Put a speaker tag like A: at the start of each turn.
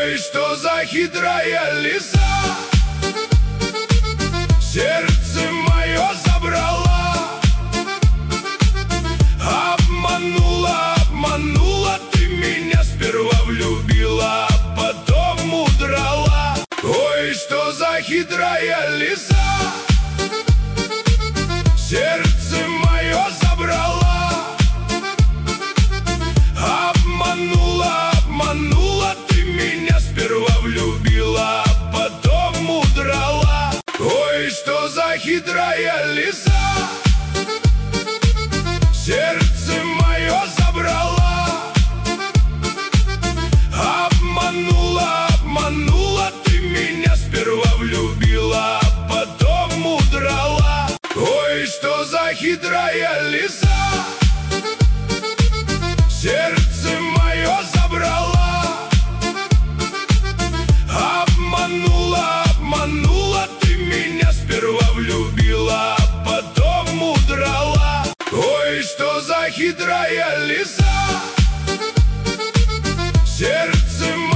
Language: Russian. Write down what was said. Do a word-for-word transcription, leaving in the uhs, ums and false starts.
A: Ой, что за хитрая лиса, сердце мое забрала. Обманула, обманула ты меня, сперва влюбила, а потом удрала. Ой, что за хитрая лиса, сердце мое забрала. Обманула, обманула ты меня, сперва влюбила, а потом удрала. Ой, что за хитрая лиса, сердце мое забрала. Обманула, обманула ты меня, сперва влюбила, а потом удрала. Ой, что за хитрая лиса, сердце мое забрала. Обманула, обманула ты меня, сперва влюбила, а потом удрала. Ой, что за хитрая лиса, сердце мое